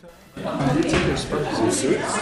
Some suits?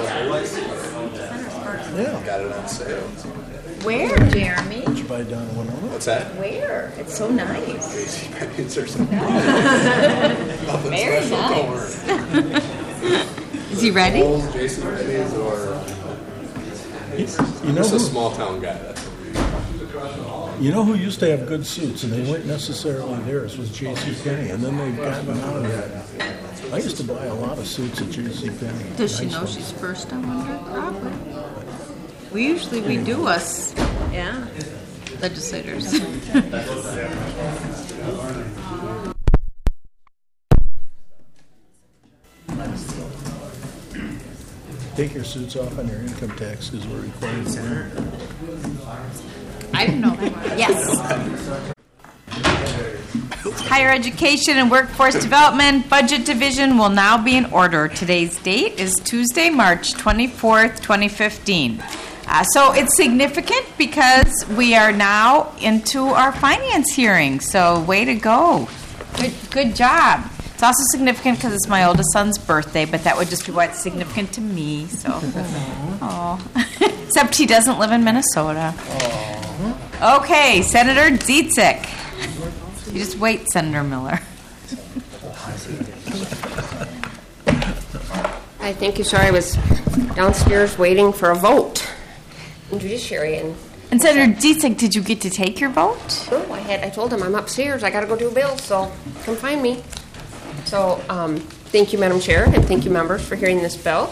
Yeah. Got it on sale. Where, Jeremy? Did you buy down in Winona? What's that? Where? It's so nice. Or something. Nothing Very special, nice. don't worry. Is he ready? JCPenney's or... You know Just a who, small town guy. That's what you know who used to have good suits, and they weren't necessarily theirs, was J.C. and then they've gotten out of that. I used to buy a lot of suits at J.C. Does she know she's first, I wonder? Probably. We do us, yeah, legislators. Take your suits off on your income tax because we're required to. I didn't know that. Yes. Higher Education and Workforce Development Budget Division will now be in order. Today's date is Tuesday, March 24th, 2015. So it's significant because we are now into our finance hearing. So way to go. Good job. It's also significant because it's my oldest son's birthday, but that would just be why it's significant to me. So, except he doesn't live in Minnesota. Okay, Senator Dziedzic. You just wait, Senator Miller. Hi, thank you. Sorry, I was downstairs waiting for a vote in judiciary. And Senator Dziedzic, did you get to take your vote? Oh, I told him I'm upstairs. I got to go do a bill, so come find me. So, thank you, Madam Chair, and thank you, members, for hearing this bill.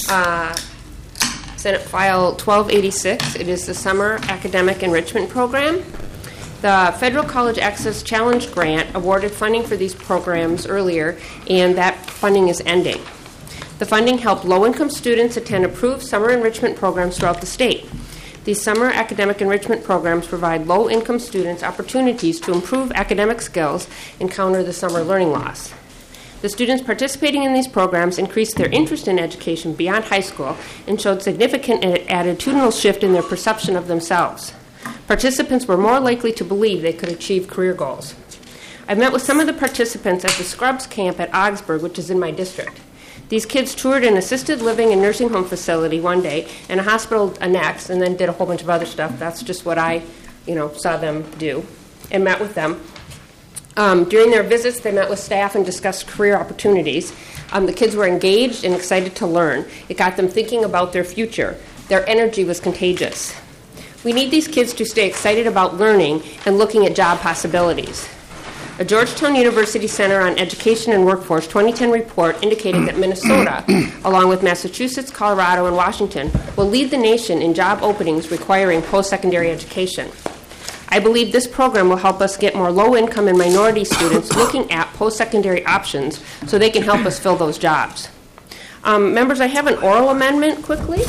Senate File 1286. It is the Summer Academic Enrichment Program. The Federal College Access Challenge Grant awarded funding for these programs earlier, and that funding is ending. The funding helped low-income students attend approved summer enrichment programs throughout the state. These summer academic enrichment programs provide low-income students opportunities to improve academic skills and counter the summer learning loss. The students participating in these programs increased their interest in education beyond high school and showed significant attitudinal shift in their perception of themselves. Participants were more likely to believe they could achieve career goals. I've met with some of the participants at the Scrubs camp at Augsburg, which is in my district. These kids toured an assisted living and nursing home facility one day and a hospital next, and then did a whole bunch of other stuff. That's just what I, saw them do, and met with them. During their visits, they met with staff and discussed career opportunities. The kids were engaged and excited to learn. It got them thinking about their future. Their energy was contagious. We need these kids to stay excited about learning and looking at job possibilities. A Georgetown University Center on Education and Workforce 2010 report indicated that Minnesota, along with Massachusetts, Colorado, and Washington, will lead the nation in job openings requiring post-secondary education. I believe this program will help us get more low-income and minority students looking at post-secondary options so they can help us fill those jobs. Members, I have an oral amendment quickly.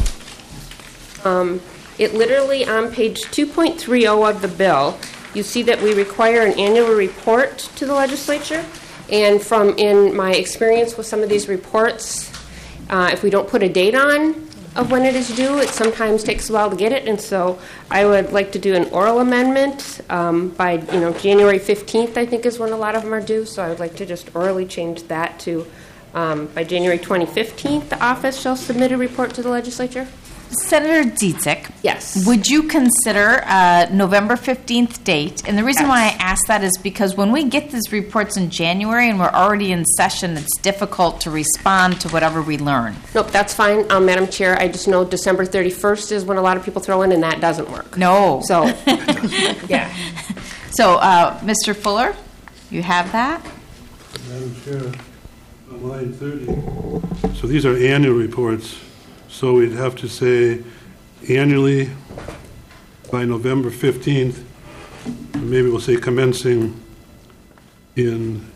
It literally, on page 2.30 of the bill, you see that we require an annual report to the legislature. And in my experience with some of these reports, if we don't put a date on of when it is due, it sometimes takes a while to get it. And so I would like to do an oral amendment by January 15th, I think is when a lot of them are due. So I would like to just orally change that to by January 2015, the office shall submit a report to the legislature. Senator Dziedzic, yes, would you consider November 15th date? And the reason why I ask that is because when we get these reports in January and we're already in session, it's difficult to respond to whatever we learn. Nope, that's fine, Madam Chair. I just know December 31st is when a lot of people throw in, and that doesn't work. No. So, yeah. So, Mr. Fuller, you have that? Madam Chair, on line 30. So these are annual reports. So we'd have to say annually by November 15th, maybe we'll say commencing in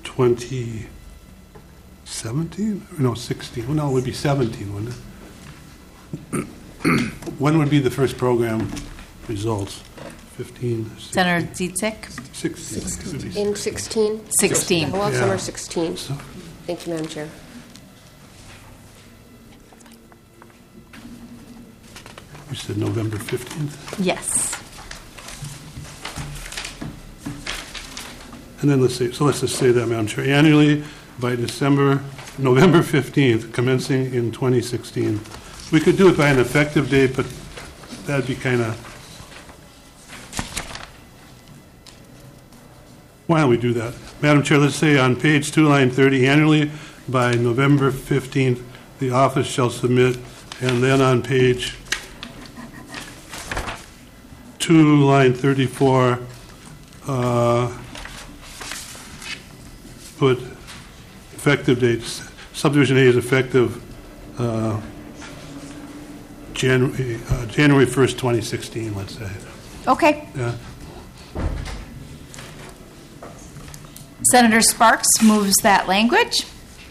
2017? No, 16. Well, no, it would be 17, wouldn't it? When would be the first program results? 15, 16, Senator Dziedzic? 16. In 16? 16. Well, Yeah. summer 16. So, Thank you, Madam Chair. you said November 15th? Yes. And then let's just say that, Madam Chair, annually by November 15th, commencing in 2016. We could do it by an effective date, but that'd be kind of... Why don't we do that? Madam Chair, let's say on page 2, line 30, annually by November 15th, the office shall submit, and then on page 2, line 34, put effective dates. Subdivision A is effective January 1st, 2016, let's say. Okay. Yeah. Senator Sparks moves that language.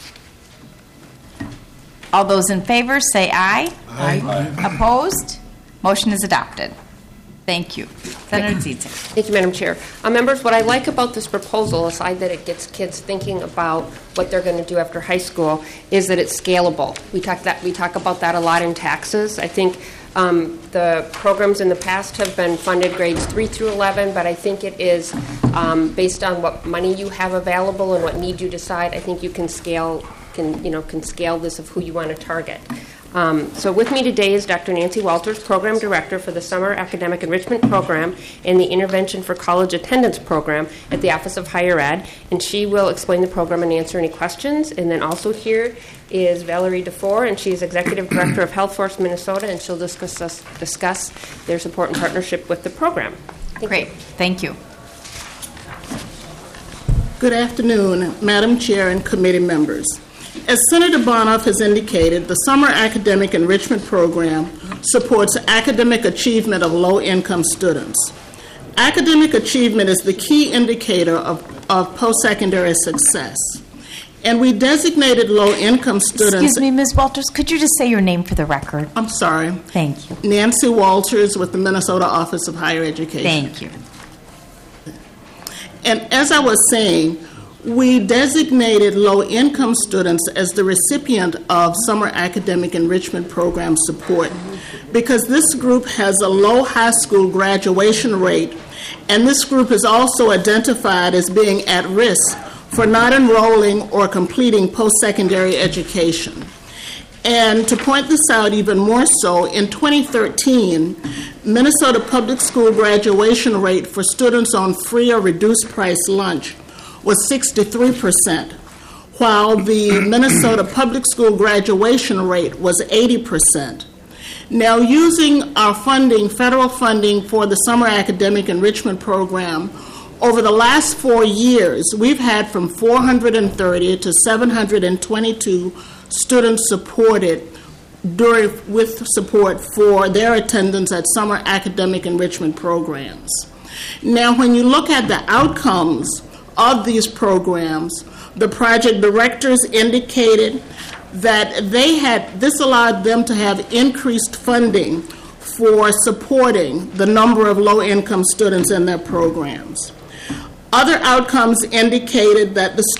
All those in favor say aye. Aye. Opposed? Motion is adopted. Thank you. Senator Zietz. Thank you, Madam Chair. Members, what I like about this proposal, aside that it gets kids thinking about what they're going to do after high school, is that it's scalable. We talk about that a lot in taxes. I think the programs in the past have been funded grades 3 through 11, but I think it is based on what money you have available and what need you decide. I think you can scale this of who you want to target. So with me today is Dr. Nancy Walters, Program Director for the Summer Academic Enrichment Program and the Intervention for College Attendance Program at the Office of Higher Ed, and she will explain the program and answer any questions. And then also here is Valerie DeFore, and she is Executive Director of Health Force Minnesota, and she'll discuss their support and partnership with the program. Great. Thank you. Good afternoon, Madam Chair and committee members. As Senator Bonoff has indicated, the Summer Academic Enrichment Program supports academic achievement of low-income students. Academic achievement is the key indicator of post-secondary success. And we designated low-income students... Excuse me, Ms. Walters, could you just say your name for the record? I'm sorry. Thank you. Nancy Walters with the Minnesota Office of Higher Education. Thank you. And as I was saying, we designated low-income students as the recipient of Summer Academic Enrichment Program support because this group has a low high school graduation rate, and this group is also identified as being at risk for not enrolling or completing post-secondary education. And to point this out even more so, in 2013, Minnesota public school graduation rate for students on free or reduced price lunch was 63%, while the Minnesota public school graduation rate was 80%. Now, using our funding, federal funding for the Summer Academic Enrichment Program, over the last 4 years, we've had from 430 to 722 students supported with support for their attendance at summer academic enrichment programs. Now, when you look at the outcomes of these programs, the project directors indicated that this allowed them to have increased funding for supporting the number of low-income students in their programs. Other outcomes indicated that the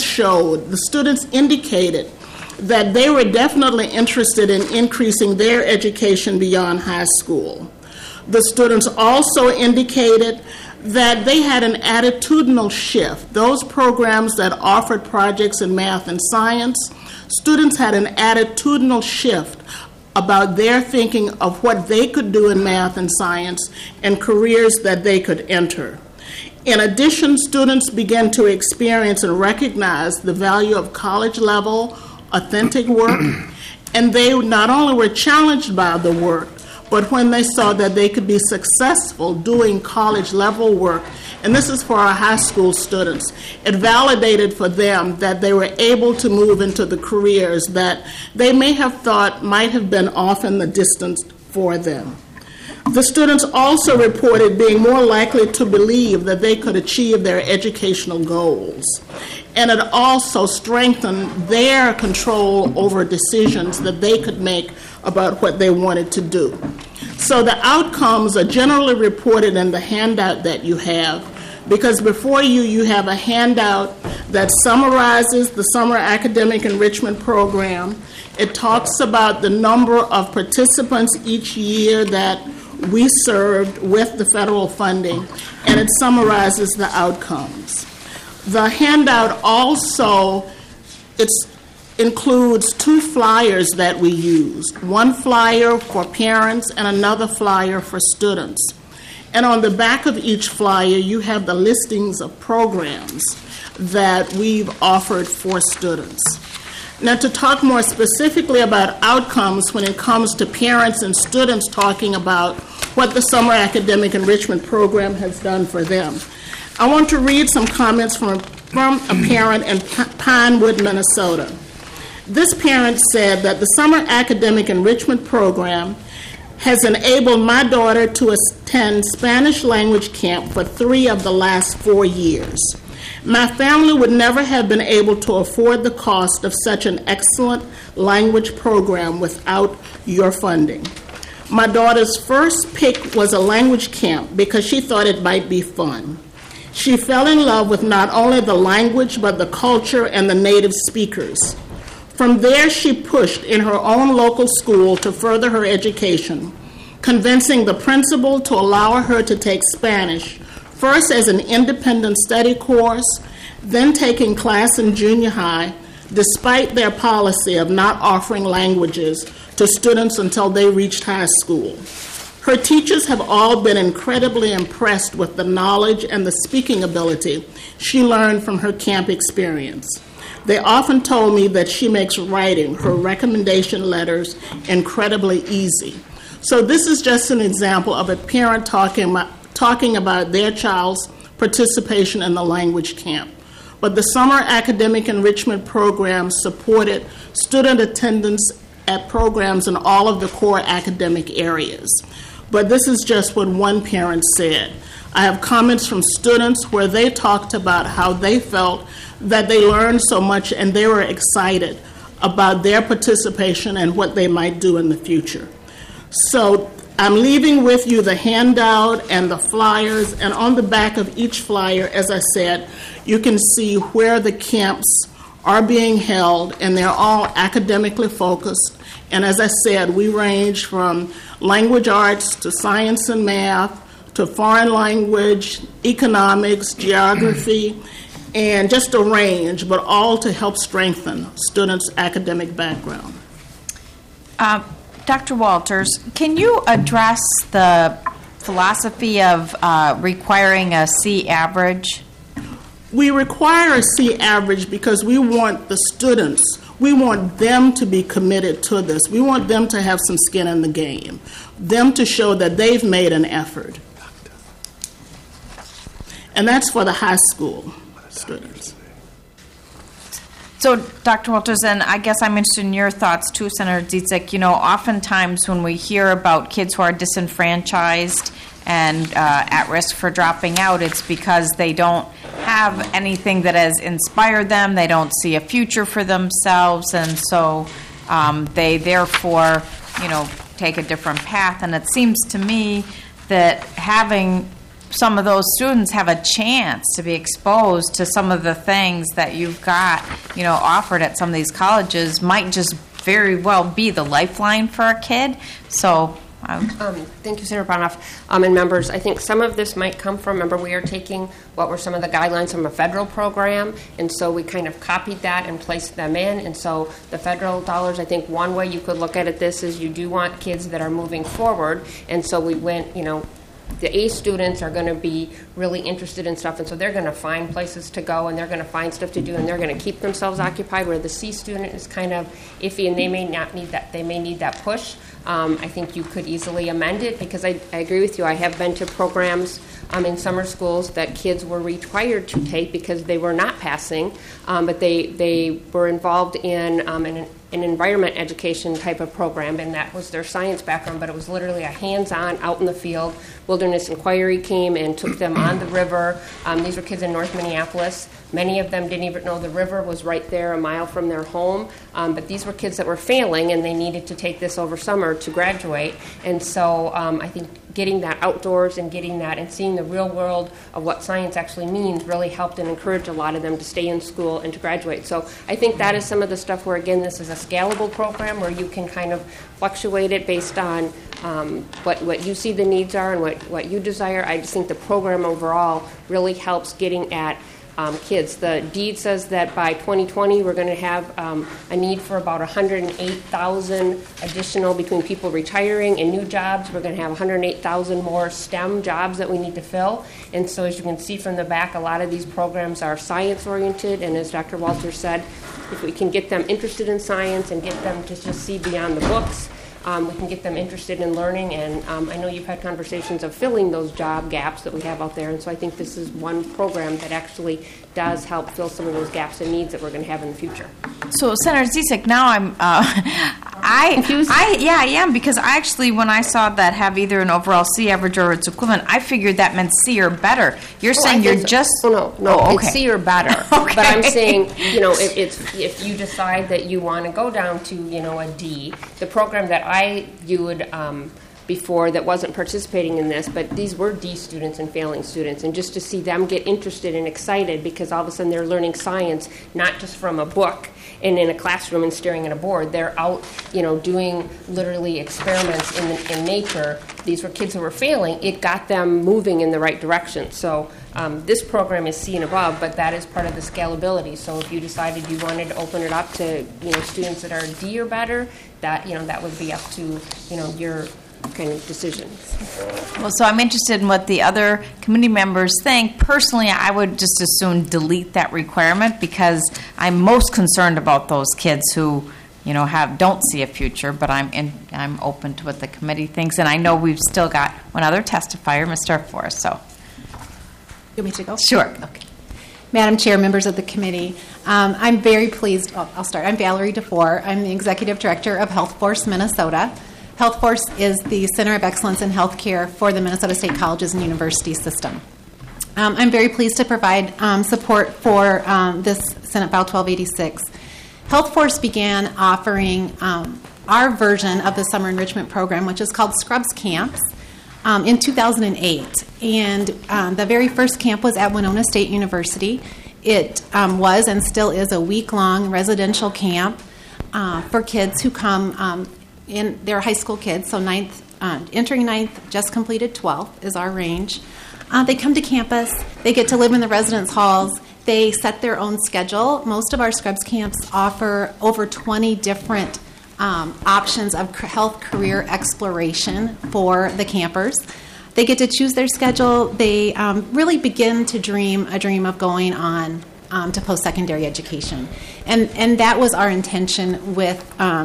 students indicated that they were definitely interested in increasing their education beyond high school. The students also indicated that they had an attitudinal shift. Those programs that offered projects in math and science, students had an attitudinal shift about their thinking of what they could do in math and science and careers that they could enter. In addition, students began to experience and recognize the value of college-level, authentic work, and they not only were challenged by the work, but when they saw that they could be successful doing college-level work, and this is for our high school students, it validated for them that they were able to move into the careers that they may have thought might have been off in the distance for them. The students also reported being more likely to believe that they could achieve their educational goals. And it also strengthened their control over decisions that they could make about what they wanted to do. So the outcomes are generally reported in the handout that you have, because before you have a handout that summarizes the Summer Academic Enrichment Program. It talks about the number of participants each year that we served with the federal funding, and it summarizes the outcomes. The handout also It includes 2 flyers that we used, one flyer for parents and another flyer for students. And on the back of each flyer, you have the listings of programs that we've offered for students. Now, to talk more specifically about outcomes when it comes to parents and students talking about what the Summer Academic Enrichment Program has done for them, I want to read some comments from a parent in Pinewood, Minnesota. This parent said that the Summer Academic Enrichment Program has enabled my daughter to attend Spanish language camp for 3 of the last 4 years. My family would never have been able to afford the cost of such an excellent language program without your funding. My daughter's first pick was a language camp because she thought it might be fun. She fell in love with not only the language but the culture and the native speakers. From there, she pushed in her own local school to further her education, convincing the principal to allow her to take Spanish, first as an independent study course, then taking class in junior high, despite their policy of not offering languages to students until they reached high school. Her teachers have all been incredibly impressed with the knowledge and the speaking ability she learned from her camp experience. They often told me that she makes writing her recommendation letters incredibly easy. So this is just an example of a parent talking about their child's participation in the language camp. But the Summer Academic Enrichment Program supported student attendance at programs in all of the core academic areas. But this is just what one parent said. I have comments from students where they talked about how they felt that they learned so much and they were excited about their participation and what they might do in the future. So I'm leaving with you the handout and the flyers, and on the back of each flyer, as I said, you can see where the camps are being held, and they're all academically focused. And as I said, we range from language arts to science and math to foreign language, economics, geography, and just a range, but all to help strengthen students' academic background. Dr. Walters, can you address the philosophy of requiring a C average? We require a C average because we want the students, we want them to be committed to this. We want them to have some skin in the game, them to show that they've made an effort. And that's for the high school students. So, Dr. Walters, and I guess I'm interested in your thoughts too, Senator Dziedzic. You know, oftentimes when we hear about kids who are disenfranchised and at risk for dropping out, it's because they don't have anything that has inspired them. They don't see a future for themselves, and so they therefore, you know, take a different path. And it seems to me that having some of those students have a chance to be exposed to some of the things that you've got, you know, offered at some of these colleges might just very well be the lifeline for a kid. So thank you, Senator Bonoff, and members. I think some of this might come from, remember, we are taking what were some of the guidelines from a federal program, and so we kind of copied that and placed them in. And so the federal dollars, I think one way you could look at it, this is you do want kids that are moving forward, and so we went, you know, the A students are going to be really interested in stuff, and so they're going to find places to go, and they're going to find stuff to do, and they're going to keep themselves occupied, where the C student is kind of iffy, and they may not need that. They may need that push. I think you could easily amend it, because I agree with you. I have been to programs in summer schools that kids were required to take because they were not passing, but they were involved in an environment education type of program, and that was their science background, but it was literally a hands-on, out in the field. Wilderness Inquiry came and took them on the river. These were kids in North Minneapolis. Many of them didn't even know the river was right there a mile from their home, but these were kids that were failing, and they needed to take this over summer to graduate. And so I think getting that outdoors and getting that and seeing the real world of what science actually means really helped and encouraged a lot of them to stay in school and to graduate. So I think that is some of the stuff where, again, this is a scalable program where you can kind of fluctuate it based on what you see the needs are and what you desire. I just think the program overall really helps getting at kids. The deed says that by 2020 we're going to have a need for about 108,000 additional between people retiring and new jobs. We're going to have 108,000 more STEM jobs that we need to fill. And so as you can see from the back, a lot of these programs are science-oriented, and as Dr. Walters said, if we can get them interested in science and get them to just see beyond the books, we can get them interested in learning, and I know you've had conversations of filling those job gaps that we have out there, and so I think this is one program that actually does help fill some of those gaps and needs that we're going to have in the future. So, Senator Zizek, now Confused? I am, because I actually, when I saw that have either an overall C average or its equivalent, I figured that meant C or better. You're saying you're just... No, Oh, okay. it's C or better. Okay. But I'm saying, if you decide that you want to go down to, a D, the program that I viewed before that wasn't participating in this, but these were D students and failing students, and just to see them get interested and excited because all of a sudden they're learning science, not just from a book and in a classroom and staring at a board. They're out, doing literally experiments in nature. These were kids who were failing. It got them moving in the right direction. So this program is C and above, but that is part of the scalability. So if you decided you wanted to open it up to students that are D or better, that would be up to your kind of decisions. Well, so I'm interested in what the other committee members think. Personally, I would just as soon delete that requirement because I'm most concerned about those kids who, don't see a future. But I'm open to what the committee thinks, and I know we've still got one other testifier, Mr. Forrest. So, You want me to go? Sure. Okay. Madam Chair, members of the committee, I'm very pleased. I'll start. I'm Valerie DeFore. I'm the Executive Director of Health Force Minnesota. Health Force is the Center of Excellence in Healthcare for the Minnesota State Colleges and University System. I'm very pleased to provide support for this Senate Bill 1286. Health Force began offering our version of the summer enrichment program, which is called Scrubs Camps, in 2008. And the very first camp was at Winona State University. It was and still is a week-long residential camp for kids who come they're high school kids, so entering 9th, just completed 12th is our range. They come to campus. They get to live in the residence halls. They set their own schedule. Most of our Scrubs camps offer over 20 different options of health career exploration for the campers. They get to choose their schedule. They really begin to dream a dream of going on to post-secondary education. And that was our intention with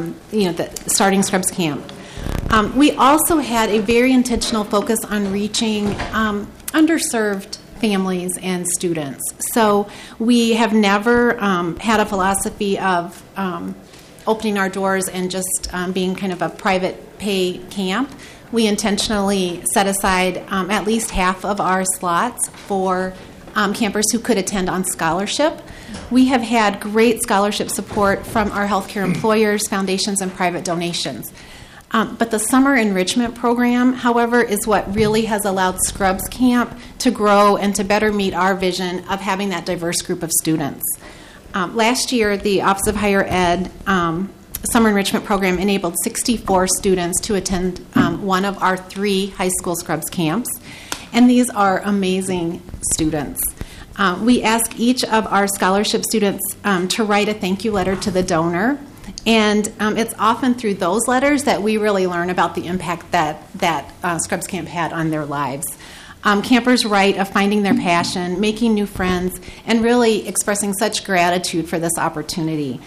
starting Scrubs Camp. We also had a very intentional focus on reaching underserved families and students. So we have never had a philosophy of opening our doors and just being kind of a private pay camp. We intentionally set aside at least half of our slots for campers who could attend on scholarship. We have had great scholarship support from our healthcare employers, foundations, and private donations. But the summer enrichment program, however, is what really has allowed Scrubs Camp to grow and to better meet our vision of having that diverse group of students. Last year, the Office of Higher Ed summer enrichment program enabled 64 students to attend one of our 3 high school Scrubs camps. And these are amazing students. We ask each of our scholarship students to write a thank you letter to the donor. And it's often through those letters that we really learn about the impact that Scrubs Camp had on their lives. Campers write of finding their passion, making new friends, and really expressing such gratitude for this opportunity.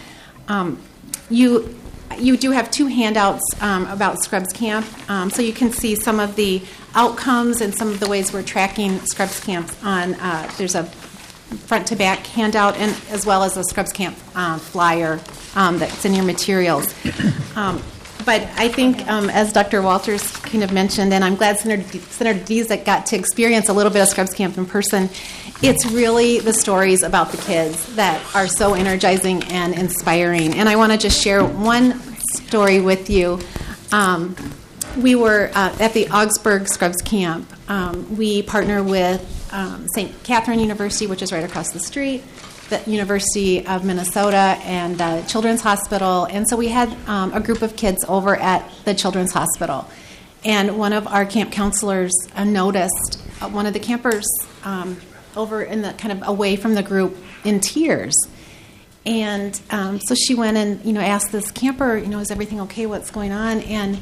You do have 2 handouts about Scrubs Camp, so you can see some of the outcomes and some of the ways we're tracking Scrubs Camp on. There's a front to back handout, and as well as a Scrubs Camp flyer that's in your materials. But I think, as Dr. Walters kind of mentioned, and I'm glad Senator Dziedzic got to experience a little bit of Scrubs Camp in person, it's really the stories about the kids that are so energizing and inspiring. And I want to just share one story with you. We were at the Augsburg Scrubs Camp. We partner with St. Catherine University, which is right across the street, the University of Minnesota, and Children's Hospital. And so we had a group of kids over at the Children's Hospital. And one of our camp counselors noticed one of the campers over in the kind of away from the group in tears. And so she went and, asked this camper, is everything okay? What's going on? And,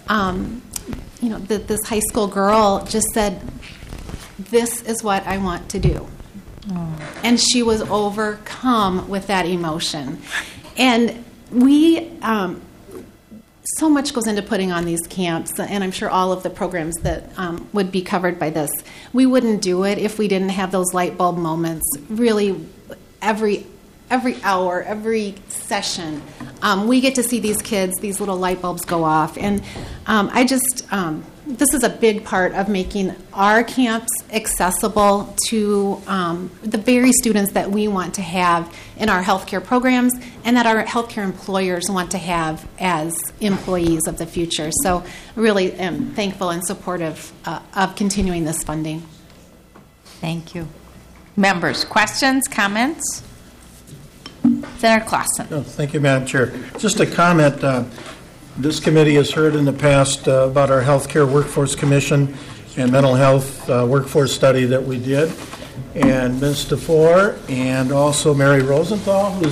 this high school girl just said, this is what I want to do. Oh. And she was overcome with that emotion. And we, so much goes into putting on these camps, and I'm sure all of the programs that would be covered by this. We wouldn't do it if we didn't have those light bulb moments, really, every hour, every session. We get to see these kids, these little light bulbs go off. And this is a big part of making our camps accessible to the very students that we want to have in our healthcare programs and that our healthcare employers want to have as employees of the future. So I really am thankful and supportive of continuing this funding. Thank you. Members, questions, comments? Senator Clausen. Oh, thank you, Madam Chair. Just a comment. This committee has heard in the past about our Healthcare Workforce Commission and mental health workforce study that we did. And Ms. DeFore and also Mary Rosenthal, who's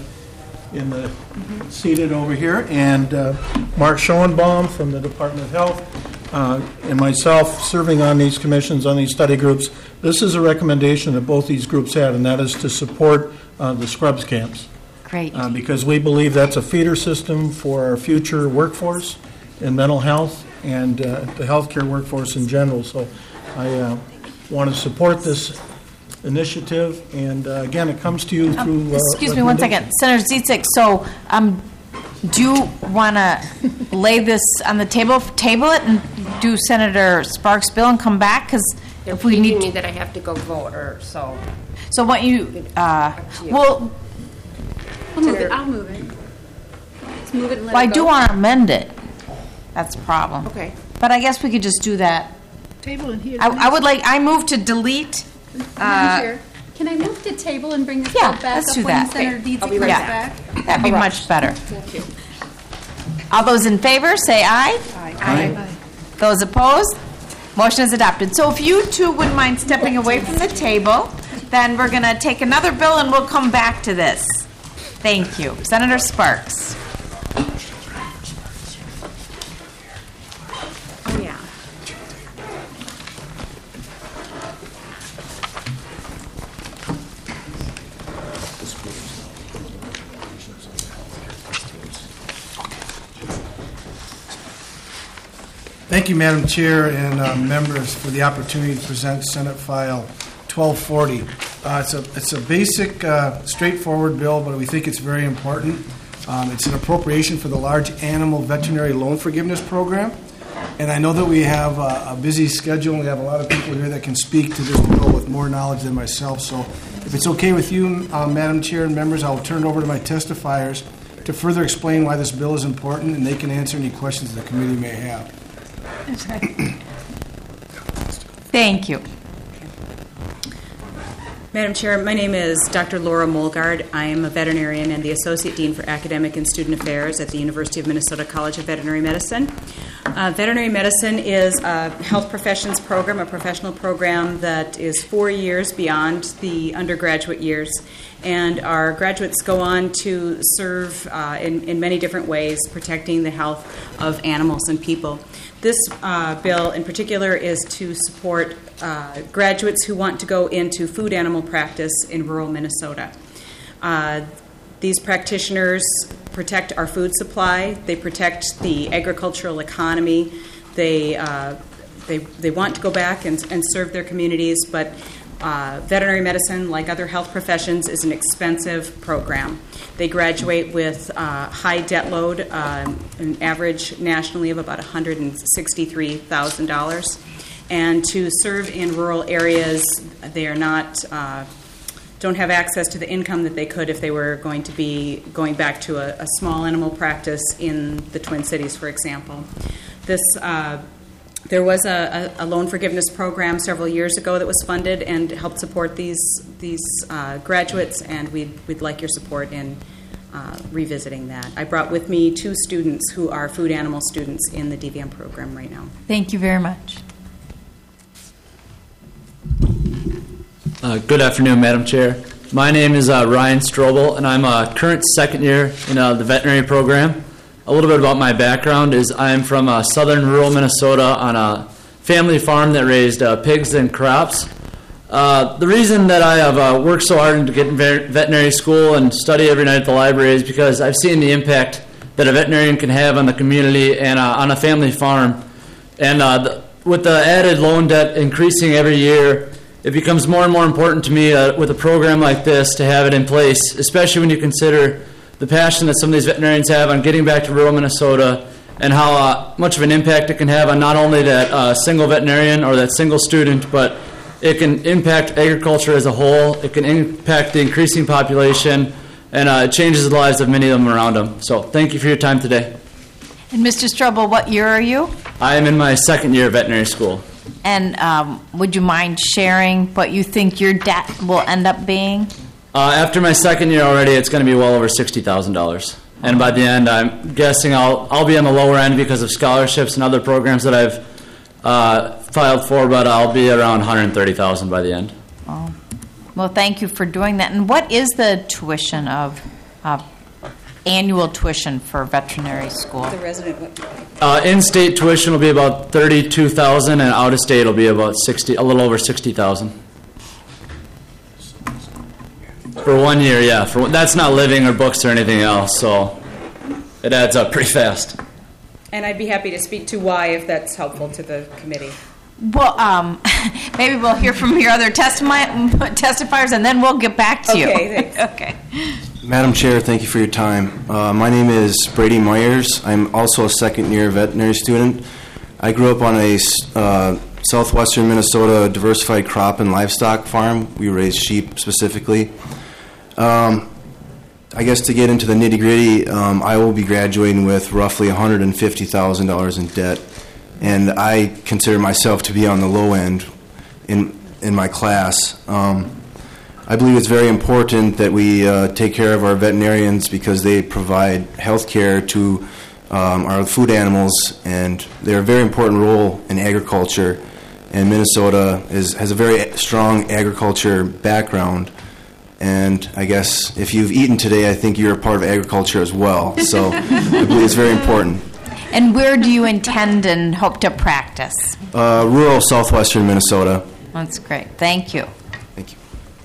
seated over here, and Mark Schoenbaum from the Department of Health, and myself serving on these commissions, on these study groups. This is a recommendation that both these groups had, and that is to support the Scrubs camps. Great. Because we believe that's a feeder system for our future workforce in mental health and the healthcare workforce in general. So I want to support this initiative, and again, it comes to you through. Excuse me one second, Senator Zietzik. So, do you want to lay this on the table it, and do Senator Sparks' bill and come back? Because if we need me that I have to go vote, or so. So what you well. I'll move it. Let's move it and let Well, it I go. do want to amend it. That's the problem. Okay. But I guess we could just do that. Table and here. I move to delete. Madam Chair, can I move to table and bring this Yeah, vote back let's up do when that. Senator Dietzick I'll be comes right back? That'd be much better. Thank you. All those in favor, say aye. Aye. Those opposed? Motion is adopted. So if you two wouldn't mind stepping away from the table, then we're going to take another bill and we'll come back to this. Thank you. Senator Sparks. Oh, yeah. Thank you, Madam Chair and members, for the opportunity to present Senate File 1240. It's a basic, straightforward bill, but we think it's very important. It's an appropriation for the Large Animal Veterinary Loan Forgiveness Program. And I know that we have a busy schedule, and we have a lot of people here that can speak to this bill with more knowledge than myself. So if it's okay with you, Madam Chair and members, I'll turn it over to my testifiers to further explain why this bill is important, and they can answer any questions the committee may have. Thank you. Madam Chair, my name is Dr. Laura Molgard. I am a veterinarian and the Associate Dean for Academic and Student Affairs at the University of Minnesota College of Veterinary Medicine. Veterinary medicine is a health professions program, a professional program that is 4 years beyond the undergraduate years. And our graduates go on to serve in many different ways, protecting the health of animals and people. This bill in particular is to support graduates who want to go into food animal practice in rural Minnesota. These practitioners protect our food supply. They protect the agricultural economy. They want to go back and serve their communities, but veterinary medicine, like other health professions, is an expensive program. They graduate with high debt load, an average nationally of about $163,000. And to serve in rural areas, they are not don't have access to the income that they could if they were going to be going back to a small animal practice in the Twin Cities, for example. There was a loan forgiveness program several years ago that was funded and helped support these graduates, and we'd like your support in revisiting that. I brought with me 2 students who are food animal students in the DVM program right now. Thank you very much. Good afternoon, Madam Chair. My name is Ryan Strobel, and I'm a current second year in the veterinary program. A little bit about my background is I'm from southern rural Minnesota on a family farm that raised pigs and crops. The reason that I have worked so hard to get in veterinary school and study every night at the library is because I've seen the impact that a veterinarian can have on the community and on a family farm. And with the added loan debt increasing every year, it becomes more and more important to me with a program like this to have it in place, especially when you consider the passion that some of these veterinarians have on getting back to rural Minnesota and how much of an impact it can have on not only that single veterinarian or that single student, but it can impact agriculture as a whole. It can impact the increasing population, and it changes the lives of many of them around them. So thank you for your time today. And Mr. Strobel, what year are you? I am in my second year of veterinary school. And would you mind sharing what you think your debt will end up being? After my second year already, it's going to be well over $60,000. And by the end, I'm guessing I'll be on the lower end because of scholarships and other programs that I've filed for, but I'll be around $130,000 by the end. Oh. Well, thank you for doing that. And what is the tuition of annual tuition for veterinary school? The resident. In-state tuition will be about $32,000, and out-of-state will be about a little over $60,000. For 1 year, yeah. That's not living or books or anything else, so it adds up pretty fast. And I'd be happy to speak to why, if that's helpful to the committee. Well, maybe we'll hear from your other testifiers, and then we'll get back to you. Okay, thanks. Okay. Madam Chair, thank you for your time. My name is Brady Myers. I'm also a second-year veterinary student. I grew up on a southwestern Minnesota diversified crop and livestock farm. We raise sheep specifically. I guess to get into the nitty-gritty, I will be graduating with roughly $150,000 in debt, and I consider myself to be on the low end in my class. I believe it's very important that we take care of our veterinarians because they provide health care to our food animals, and they're a very important role in agriculture. And Minnesota has a very strong agriculture background. And I guess if you've eaten today, I think you're a part of agriculture as well. So I believe it's very important. And where do you intend and hope to practice? Rural southwestern Minnesota. That's great. Thank you. Thank you.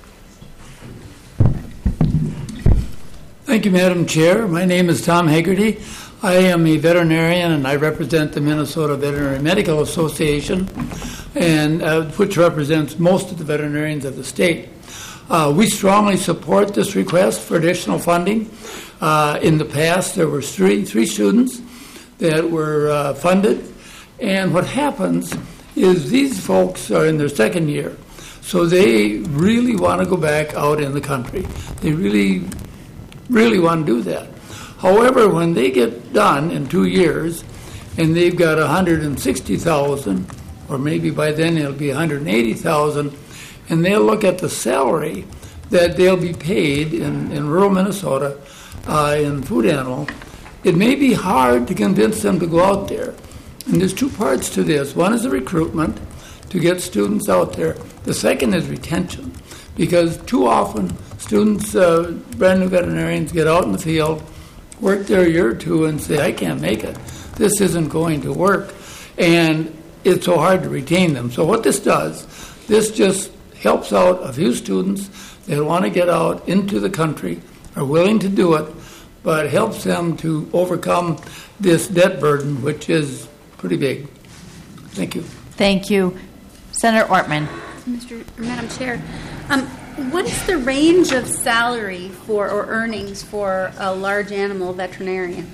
Thank you, Madam Chair. My name is Tom Haggerty. I am a veterinarian, and I represent the Minnesota Veterinary Medical Association, and which represents most of the veterinarians of the state. We strongly support this request for additional funding. In the past, there were three students that were funded, and what happens is these folks are in their second year, so they really want to go back out in the country. They really want to do that. However, when they get done in 2 years, and they've got $160,000, or maybe by then it'll be $180,000, and they'll look at the salary that they'll be paid in rural Minnesota in food animal, it may be hard to convince them to go out there. And there's two parts to this. One is the recruitment to get students out there. The second is retention, because too often students, brand new veterinarians, get out in the field, work there a year or two, and say, I can't make it. This isn't going to work. And it's so hard to retain them. So what this does, this just helps out a few students that want to get out into the country, are willing to do it, but helps them to overcome this debt burden, which is pretty big. Thank you. Thank you. Senator Ortman. Madam Chair, what is the range of salary for or earnings for a large animal veterinarian?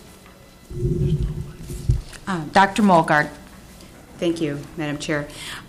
Dr. Molgaard. Thank you, Madam Chair.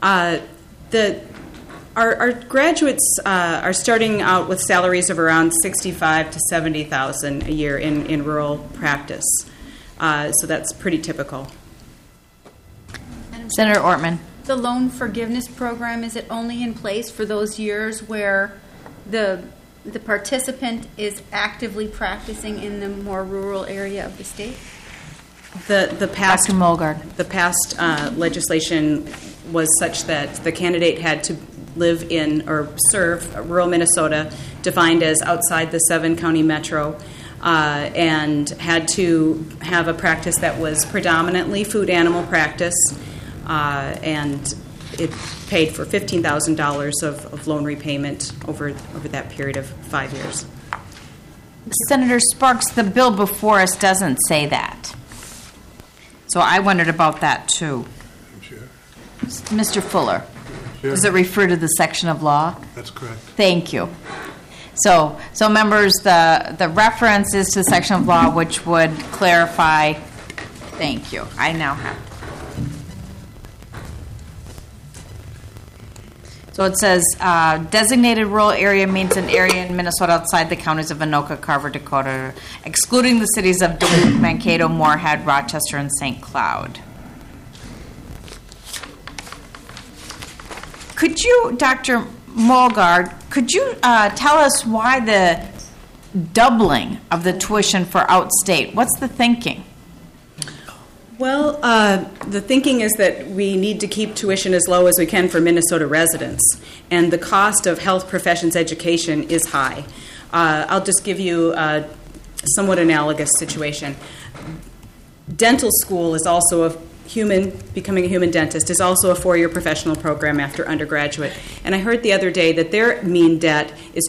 Our graduates are starting out with salaries of around $65,000 to $70,000 a year in rural practice. So that's pretty typical. Senator Ortman. The loan forgiveness program, is it only in place for those years where the participant is actively practicing in the more rural area of the state? The past Dr. Molgaard. The past legislation was such that the candidate had to live in or serve rural Minnesota, defined as outside the 7-county metro, and had to have a practice that was predominantly food animal practice, and it paid for $15,000 of loan repayment over that period of 5 years. Senator Sparks, the bill before us doesn't say that. So I wondered about that too. Sure. Mr. Fuller, Sure. does it refer to the section of law? That's correct. Thank you. So members, the reference is to the section of law which would clarify. Thank you. I now have. So it says, designated rural area means an area in Minnesota outside the counties of Anoka, Carver, Dakota, excluding the cities of Duluth, Mankato, Moorhead, Rochester, and St. Cloud. Could you, Dr. Mulgard, could you tell us why the doubling of the tuition for outstate? What's the thinking? Well, the thinking is that we need to keep tuition as low as we can for Minnesota residents, and the cost of health professions education is high. I'll just give you a somewhat analogous situation. Dental school is also becoming a human dentist is also a 4-year professional program after undergraduate. And I heard the other day that their mean debt is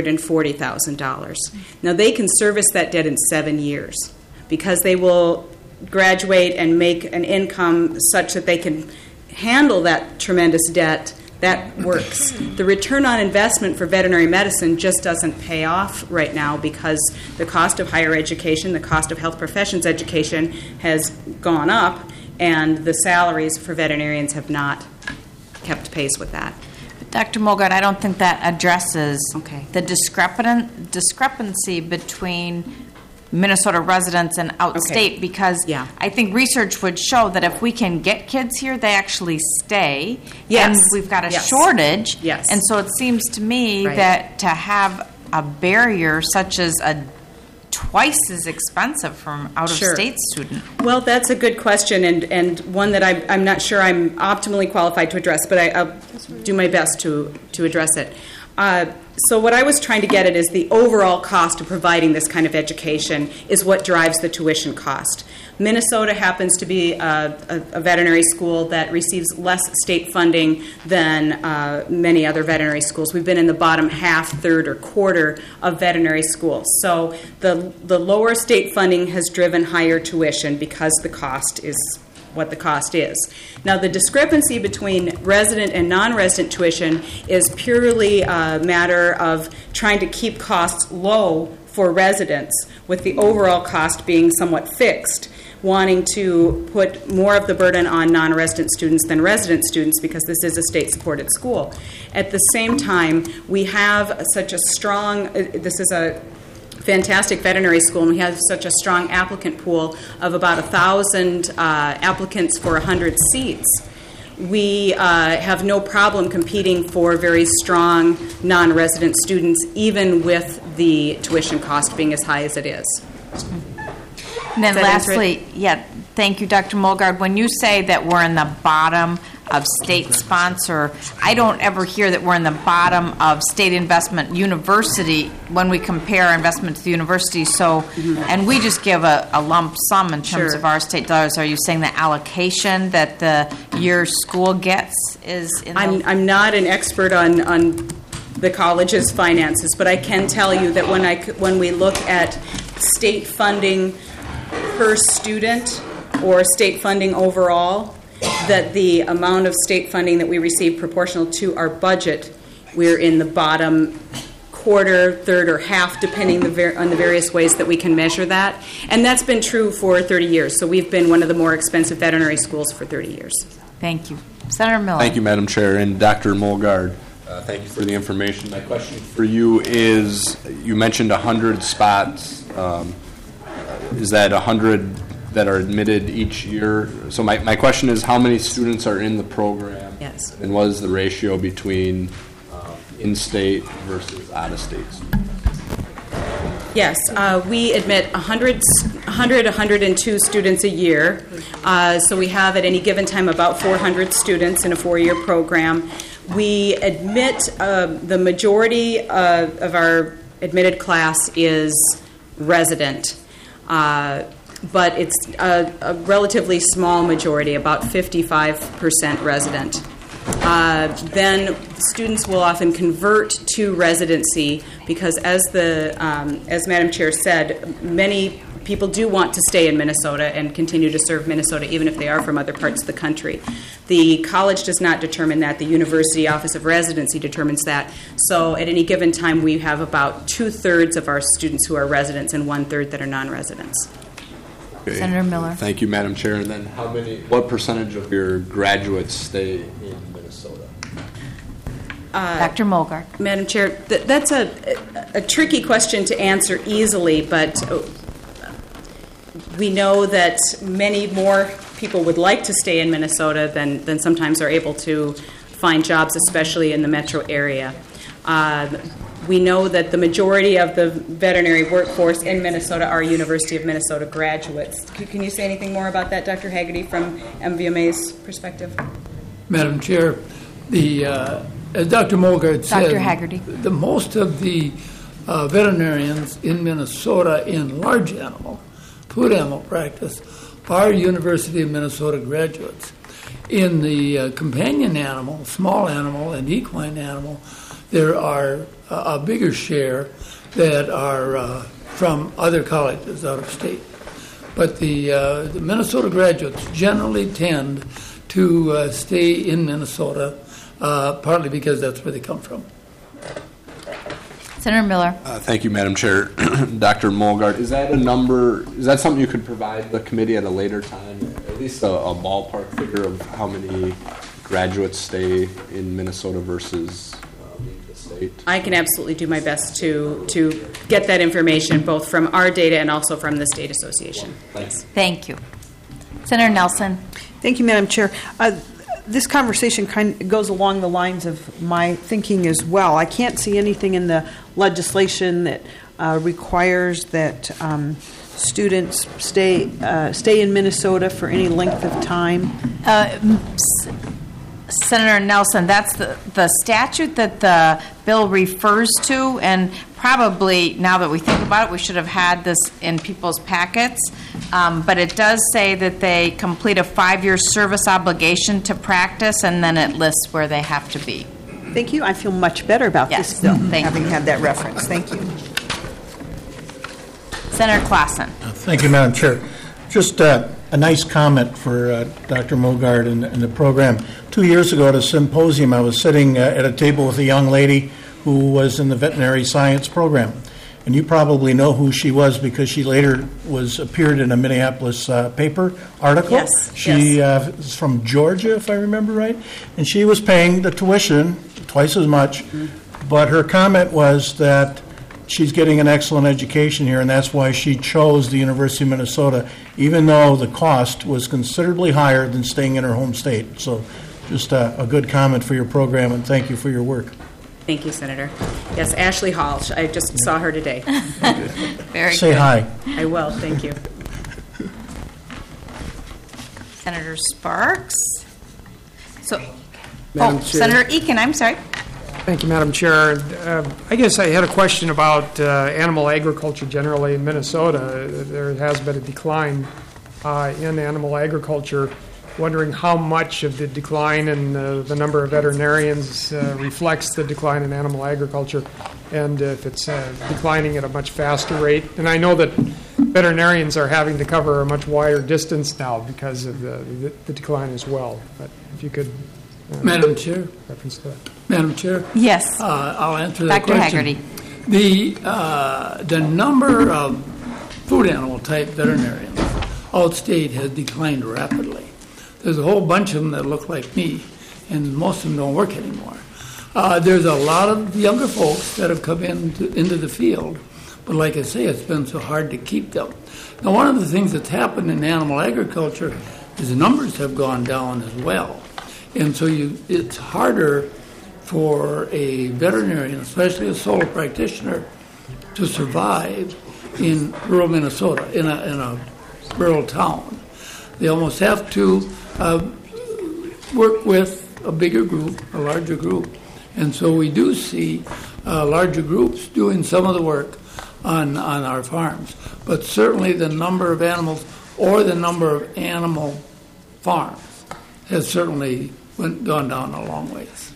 $240,000. Now, they can service that debt in 7 years because they will graduate and make an income such that they can handle that tremendous debt. That works. The return on investment for veterinary medicine just doesn't pay off right now because the cost of higher education, the cost of health professions education has gone up, and the salaries for veterinarians have not kept pace with that. But Dr. Mulgard, I don't think that addresses the discrepancy between Minnesota residents and outstate, because I think research would show that if we can get kids here, they actually stay. Yes. And we've got a shortage. Yes. And so it seems to me that to have a barrier such as a twice as expensive from out-of-state student. Well, that's a good question, and one that I'm not sure I'm optimally qualified to address, but I'll do my best to address it. So what I was trying to get at is the overall cost of providing this kind of education is what drives the tuition cost. Minnesota happens to be a veterinary school that receives less state funding than many other veterinary schools. We've been in the bottom half, third, or quarter of veterinary schools. So the lower state funding has driven higher tuition because the cost is what the cost is. Now, the discrepancy between resident and non-resident tuition is purely a matter of trying to keep costs low for residents, with the overall cost being somewhat fixed, wanting to put more of the burden on non-resident students than resident students because this is a state-supported school. At the same time, we have such a strong, this is a fantastic veterinary school, and we have such a strong applicant pool of about 1,000 applicants for 100 seats. We have no problem competing for very strong non-resident students, even with the tuition cost being as high as it is. And then lastly, thank you, Dr. Mulgard. When you say that we're in the bottom of state sponsor, I don't ever hear that we're in the bottom of state investment university when we compare investment to the university. So, and we just give a lump sum in terms of our state dollars. Are you saying the allocation that your school gets is in I'm not an expert on the college's finances, but I can tell you that when we look at state funding per student or state funding overall, that the amount of state funding that we receive proportional to our budget, we're in the bottom quarter, third, or half, depending on the various ways that we can measure that. And that's been true for 30 years. So we've been one of the more expensive veterinary schools for 30 years. Thank you. Senator Miller. Thank you, Madam Chair. And Dr. Mulgard, thank you for the information. My question for you is, you mentioned 100 spots. Is that 100 that are admitted each year? So my question is, how many students are in the program? Yes. And what is the ratio between in-state versus out-of-state students? Yes, we admit 102 students a year. So we have at any given time about 400 students in a 4-year program. We admit the majority of our admitted class is resident, but it's a relatively small majority, about 55% resident. Then students will often convert to residency because, as Madam Chair said, many people do want to stay in Minnesota and continue to serve Minnesota even if they are from other parts of the country. The college does not determine that. The University Office of Residency determines that. So at any given time, we have about 2/3 of our students who are residents and 1/3 that are non-residents. Okay. Senator Miller. Thank you, Madam Chair. And then what percentage of your graduates stay in Minnesota? Dr. Mulgard. Madam Chair, that's a tricky question to answer easily, but we know that many more people would like to stay in Minnesota than sometimes are able to find jobs, especially in the metro area. We know that the majority of the veterinary workforce in Minnesota are University of Minnesota graduates. Can you say anything more about that, Dr. Haggerty, from MVMA's perspective? Madam Chair, as Dr. Mulgard said, Dr. Haggerty. the most of the veterinarians in Minnesota in large animal, food animal practice, are University of Minnesota graduates. In the companion animal, small animal, and equine animal, there are a bigger share that are from other colleges out of state. But the Minnesota graduates generally tend to stay in Minnesota, partly because that's where they come from. Senator Miller. Thank you, Madam Chair. Dr. Mulgard, is that a number, is that something you could provide the committee at a later time, at least a ballpark figure of how many graduates stay in Minnesota versus the state? I can absolutely do my best to get that information, both from our data and also from the State Association. Thanks. Thank you. Senator Nelson. Thank you, Madam Chair. This conversation kind of goes along the lines of my thinking as well. I can't see anything in the legislation that requires that students stay in Minnesota for any length of time. Senator Nelson, that's the statute that the bill refers to, and probably now that we think about it, we should have had this in people's packets. But it does say that they complete a 5-year service obligation to practice, and then it lists where they have to be. Thank you. I feel much better about this bill, having had that reference. Thank you. Senator Claassen. Thank you, Madam Chair. Just a nice comment for Dr. Mulgard and the program. 2 years ago at a symposium, I was sitting at a table with a young lady who was in the veterinary science program. And you probably know who she was because she later appeared in a Minneapolis paper article. Yes. She is from Georgia, if I remember right. And she was paying the tuition twice as much. Mm-hmm. But her comment was that she's getting an excellent education here, and that's why she chose the University of Minnesota, even though the cost was considerably higher than staying in her home state. So just a good comment for your program, and thank you for your work. Thank you, Senator. Yes, Ashley Hall. I just saw her today. Very Say good. hi. I will. Thank you. Senator Sparks. Madam Chair. Senator Eakin, I'm sorry. Thank you, Madam Chair. I guess I had a question about animal agriculture generally in Minnesota. There has been a decline in animal agriculture. Wondering how much of the decline in the number of veterinarians reflects the decline in animal agriculture, and if it's declining at a much faster rate. And I know that veterinarians are having to cover a much wider distance now because of the decline as well. But if you could, Madam Chair. reference that. Madam Chair. Yes. I'll answer that Dr. question. Haggerty. The number of food animal type veterinarians outstate has declined rapidly. There's a whole bunch of them that look like me, and most of them don't work anymore. There's a lot of younger folks that have come into the field, but like I say, it's been so hard to keep them. Now, one of the things that's happened in animal agriculture is the numbers have gone down as well. And so it's harder for a veterinarian, especially a solo practitioner, to survive in rural Minnesota, in a rural town. They almost have to work with a bigger group, a larger group. And so we do see larger groups doing some of the work on our farms. But certainly the number of animals or the number of animal farms has certainly gone down a long ways.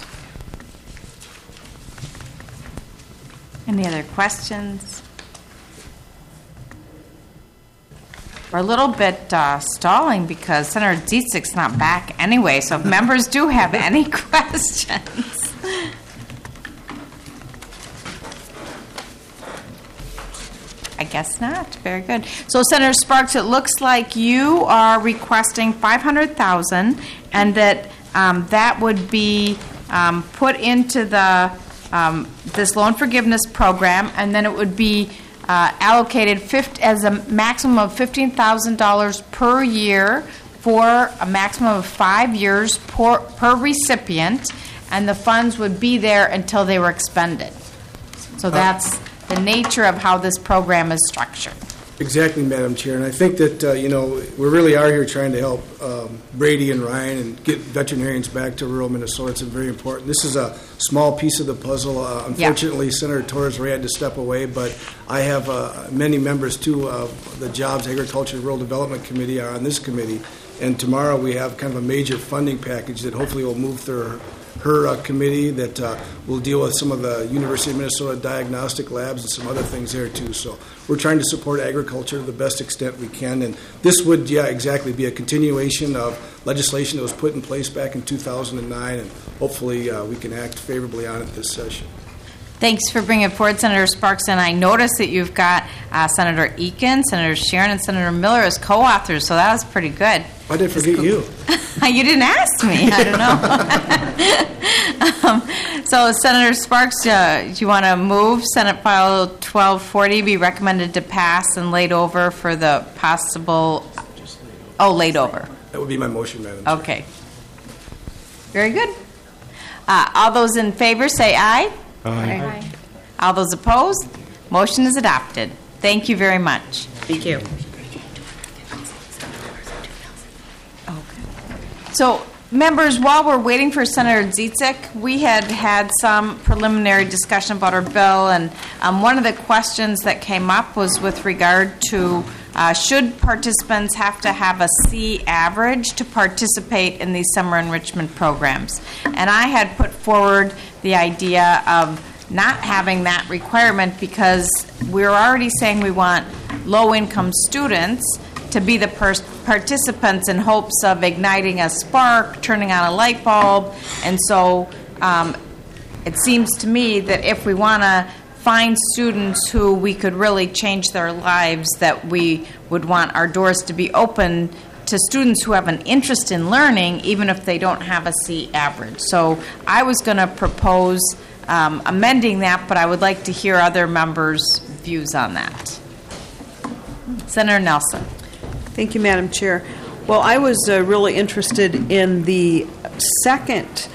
Any other questions? We're a little bit stalling because Senator Dziedzich's not back anyway, so if members do have any questions. I guess not. Very good. So, Senator Sparks, it looks like you are requesting $500,000, and that that would be put into the this loan forgiveness program, and then it would be allocated as a maximum of $15,000 per year for a maximum of 5 years per recipient, and the funds would be there until they were expended. So that's the nature of how this program is structured. Exactly, Madam Chair, and I think that, we really are here trying to help Brady and Ryan and get veterinarians back to rural Minnesota. It's very important. This is a small piece of the puzzle. Unfortunately, Senator Torres had to step away, but I have many members, too, of the Jobs, Agriculture, and Rural Development Committee are on this committee, and tomorrow we have kind of a major funding package that hopefully will move through her committee that will deal with some of the University of Minnesota diagnostic labs and some other things there, too. So we're trying to support agriculture to the best extent we can. And this would, exactly, be a continuation of legislation that was put in place back in 2009, and hopefully we can act favorably on it this session. Thanks for bringing it forward, Senator Sparks. And I noticed that you've got Senator Eakin, Senator Sharon, and Senator Miller as co-authors, so that was pretty good. I did forget you. You didn't ask me. I don't know. So, Senator Sparks, do you want to move Senate File 1240 be recommended to pass and laid over for the possible... laid over. That would be my motion, Madam Chair. Okay. Very good. All those in favor say aye. Aye. All those opposed? Motion is adopted. Thank you very much. Thank you. So, members, while we're waiting for Senator Dziedzich, we had some preliminary discussion about our bill, and one of the questions that came up was with regard to should participants have to have a C average to participate in these summer enrichment programs. And I had put forward the idea of not having that requirement because we're already saying we want low-income students to be the participants in hopes of igniting a spark, turning on a light bulb. And so it seems to me that if we want to find students who we could really change their lives, that we would want our doors to be open to students who have an interest in learning, even if they don't have a C average. So I was going to propose amending that, but I would like to hear other members' views on that. Senator Nelson. Thank you, Madam Chair. Well, I was really interested in the second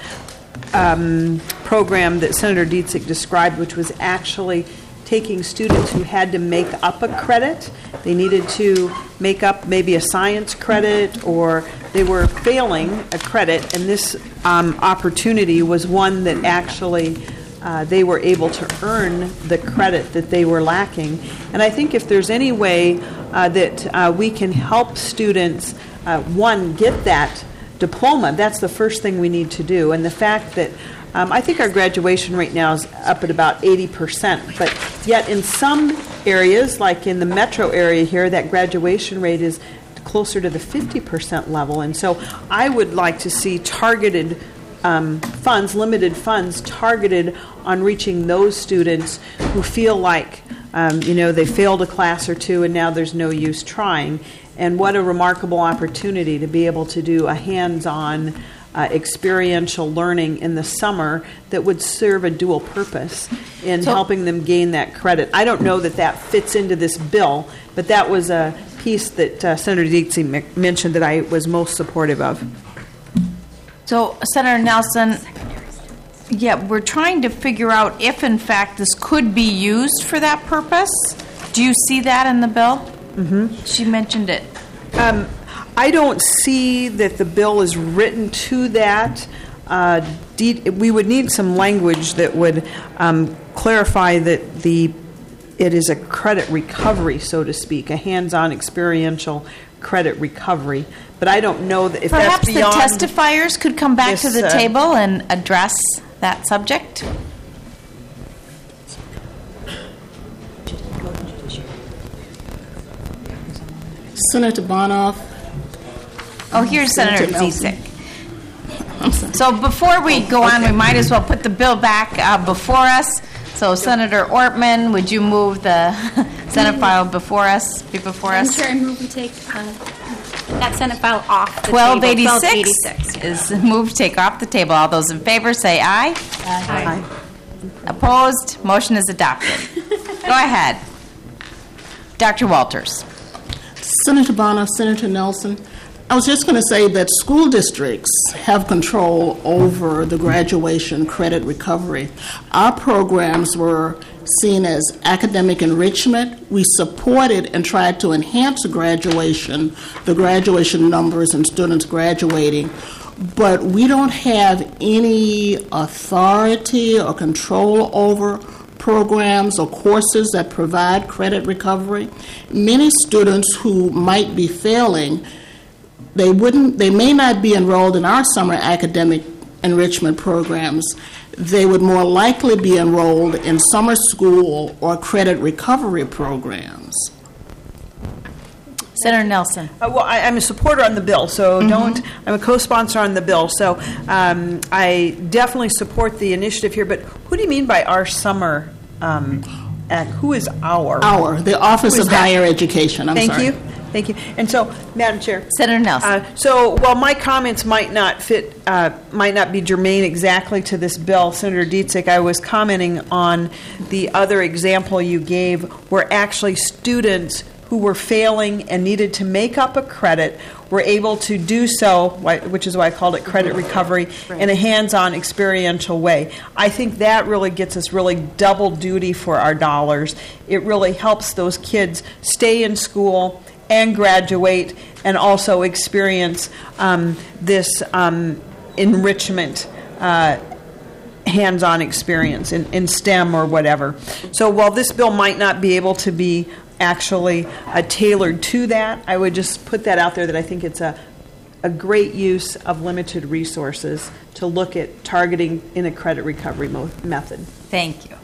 program that Senator Dziedzic described, which was actually taking students who had to make up a credit. They needed to make up maybe a science credit, or they were failing a credit, and this opportunity was one that actually they were able to earn the credit that they were lacking. And I think if there's any way that we can help students, one, get that diploma, that's the first thing we need to do. And the fact that I think our graduation rate now is up at about 80%, but yet in some areas, like in the metro area here, that graduation rate is closer to the 50% level. And so I would like to see targeted funds, limited funds, targeted on reaching those students who feel like, they failed a class or two and now there's no use trying. And what a remarkable opportunity to be able to do a hands-on experiential learning in the summer that would serve a dual purpose in helping them gain that credit. I don't know that that fits into this bill, but that was a piece that Senator Dziedzic mentioned that I was most supportive of. So, Senator Nelson, we're trying to figure out if, in fact, this could be used for that purpose. Do you see that in the bill? Mm-hmm. She mentioned it. I don't see that the bill is written to that. we would need some language that would clarify that it is a credit recovery, so to speak, a hands-on experiential credit recovery. But I don't know that if Perhaps that's beyond... the testifiers could come back to the this, table and address that subject. Senator Bonoff. Oh, here's Senator Nelson. Ziesek. So before we go on, we might as well put the bill back before us. So Senator Ortman, would you move the Senate file before us? Madam Chair, I move we take that Senate file off the 1286 is moved to take off the table. All those in favor say aye. Aye. Opposed? Motion is adopted. Go ahead. Dr. Walters. Senator Bonner, Senator Nelson, I was just going to say that school districts have control over the graduation credit recovery. Our programs were seen as academic enrichment. We supported and tried to enhance the graduation numbers and students graduating, but we don't have any authority or control over programs or courses that provide credit recovery. Many students who might be failing, they may not be enrolled in our summer academic enrichment programs. They would more likely be enrolled in summer school or credit recovery programs. Senator Nelson. Well, I'm a supporter on the bill, so I'm a co-sponsor on the bill, so I definitely support the initiative here. But who do you mean by our summer act? Who is our? Our, the Office of Higher Education. Thank you. And so, Madam Chair. Senator Nelson. So, while my comments might not be germane exactly to this bill, Senator Dietzig, I was commenting on the other example you gave where actually students who were failing and needed to make up a credit were able to do so, which is why I called it credit recovery, in a hands-on experiential way. I think that really gets us really double duty for our dollars. It really helps those kids stay in school and graduate and also experience this enrichment hands-on experience in STEM or whatever. So while this bill might not be able to be actually tailored to that, I would just put that out there that I think it's a great use of limited resources to look at targeting in a credit recovery method. Thank you.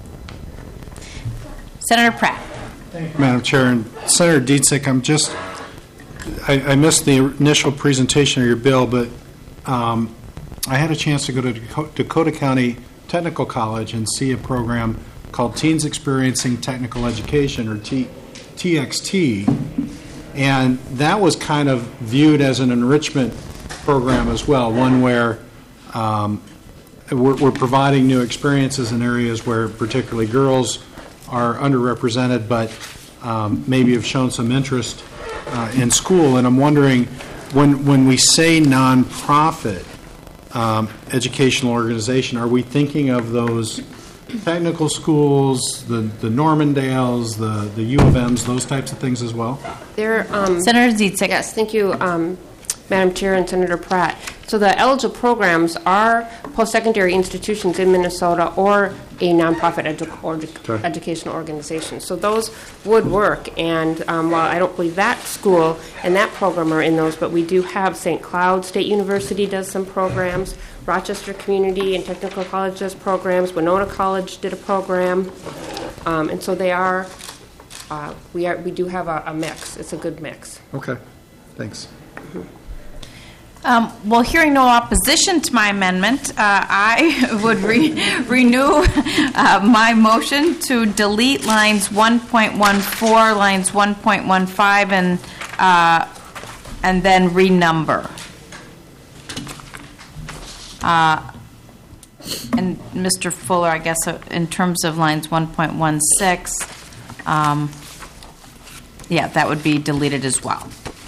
Senator Pratt. Thank you, Madam Chair. And Senator Dietzig, I missed the initial presentation of your bill, but I had a chance to go to Dakota County Technical College and see a program called Teens Experiencing Technical Education, or TXT, and that was kind of viewed as an enrichment program as well, one where we're providing new experiences in areas where particularly girls are underrepresented but maybe have shown some interest in school. And I'm wondering, when we say nonprofit educational organization, are we thinking of those technical schools, the Normandales, the U of M's, those types of things as well? Senator Dietzig. Yes, thank you, Madam Chair and Senator Pratt. So the eligible programs are post-secondary institutions in Minnesota or a nonprofit educational organization. So those would work. And while I don't believe that school and that program are in those, but we do have St. Cloud State University does some programs. Rochester Community and Technical College does programs. Winona College did a program. And so they are, we do have a mix. It's a good mix. Okay, thanks. Well, hearing no opposition to my amendment, I would renew my motion to delete lines 1.14, lines 1.15, and then renumber. And Mr. Fuller, I guess in terms of lines 1.16, yeah, that would be deleted as well.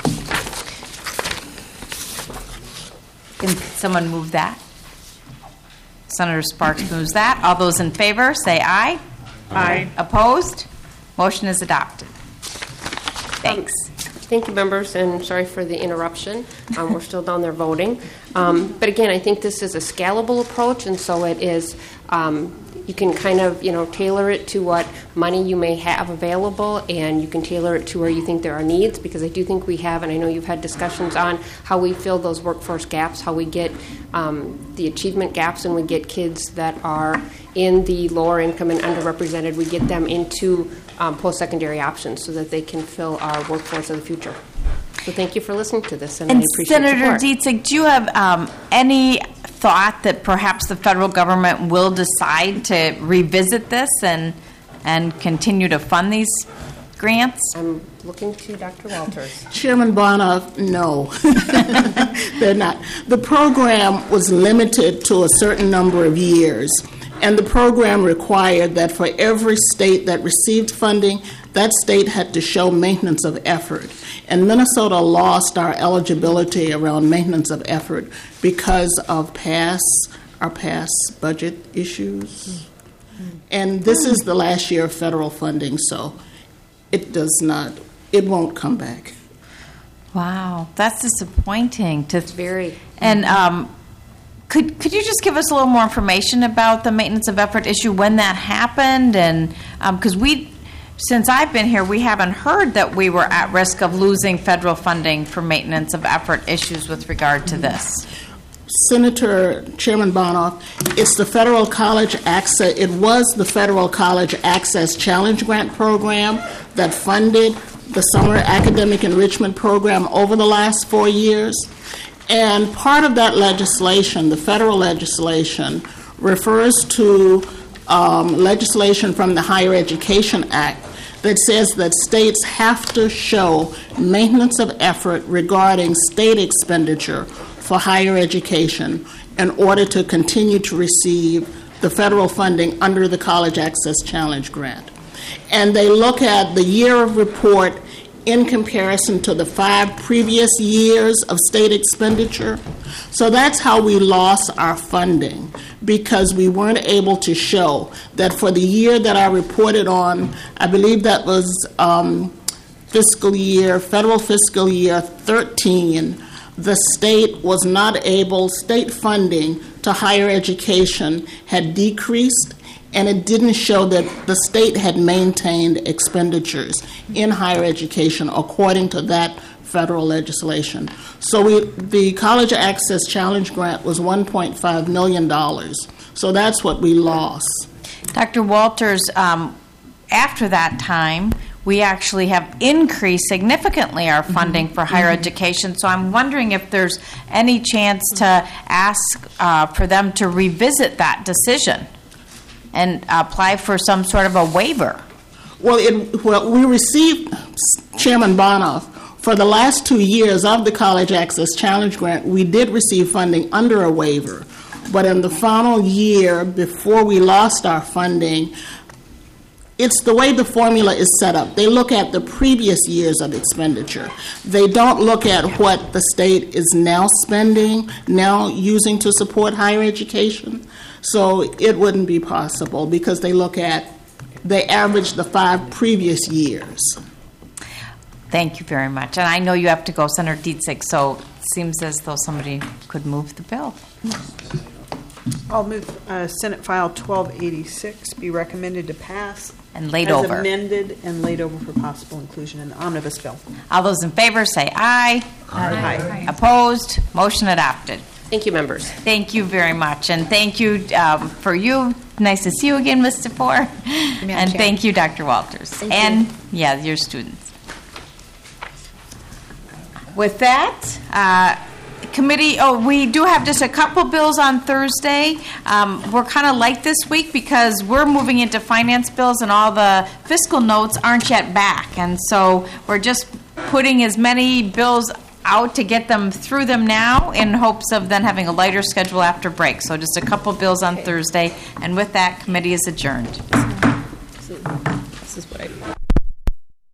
Can someone move that? Senator Sparks moves that. All those in favor, say aye. Aye. Opposed? Motion is adopted. Thanks. Thank you, members, and sorry for the interruption. We're still down there voting. But again, I think this is a scalable approach, and so it is, you can kind of, tailor it to what money you may have available, and you can tailor it to where you think there are needs, because I do think we have, and I know you've had discussions on how we fill those workforce gaps, how we get the achievement gaps, and we get kids that are in the lower income and underrepresented, we get them into post-secondary options so that they can fill our workforce of the future. So thank you for listening to this, and I appreciate Senator support. Dietzig, do you have any thought that perhaps the federal government will decide to revisit this and continue to fund these grants? I'm looking to Dr. Walters. Chairman Bonoff, no. They're not. The program was limited to a certain number of years, and the program required that for every state that received funding, that state had to show maintenance of effort. And Minnesota lost our eligibility around maintenance of effort because of our past budget issues. And this is the last year of federal funding, so it won't come back. Wow, that's disappointing. It's very. And could you just give us a little more information about the maintenance of effort issue, when that happened? And because since I've been here, we haven't heard that we were at risk of losing federal funding for maintenance of effort issues with regard to this. Senator Chairman Bonoff, it's the Federal College Access. It was the Federal College Access Challenge Grant Program that funded the Summer Academic Enrichment Program over the last 4 years. And part of that legislation, the federal legislation, refers to legislation from the Higher Education Act that says that states have to show maintenance of effort regarding state expenditure for higher education in order to continue to receive the federal funding under the College Access Challenge Grant. And they look at the year of report in comparison to the 5 previous years of state expenditure. So that's how we lost our funding, because we weren't able to show that for the year that I reported on, I believe that was federal fiscal year 13, the state was not able, state funding to higher education had decreased, and it didn't show that the state had maintained expenditures in higher education according to that federal legislation. So the College Access Challenge Grant was $1.5 million. So that's what we lost. Dr. Walters, after that time, we actually have increased significantly our funding for higher education. So I'm wondering if there's any chance to ask for them to revisit that decision and apply for some sort of a waiver. Well, we received, Chairman Bonoff, for the last 2 years of the College Access Challenge Grant, we did receive funding under a waiver. But in the final year, before we lost our funding, it's the way the formula is set up. They look at the previous years of expenditure. They don't look at what the state is now spending, now using to support higher education. So it wouldn't be possible because they average the 5 previous years. Thank you very much. And I know you have to go, Senator Dietzig, so it seems as though somebody could move the bill. I'll move Senate File 1286 be recommended to pass and laid as over. Amended and laid over for possible inclusion in the omnibus bill. All those in favor say aye. Aye. Opposed? Motion adopted. Thank you, members. Thank you very much. And thank you for you. Nice to see you again, Ms. DeFore. And thank you, Dr. Walters. Your students. With that, committee, we do have just a couple bills on Thursday. We're kind of light this week because we're moving into finance bills and all the fiscal notes aren't yet back. And so we're just putting as many bills out to get them through them now in hopes of then having a lighter schedule after break. So just a couple bills on Thursday. And with that, committee is adjourned.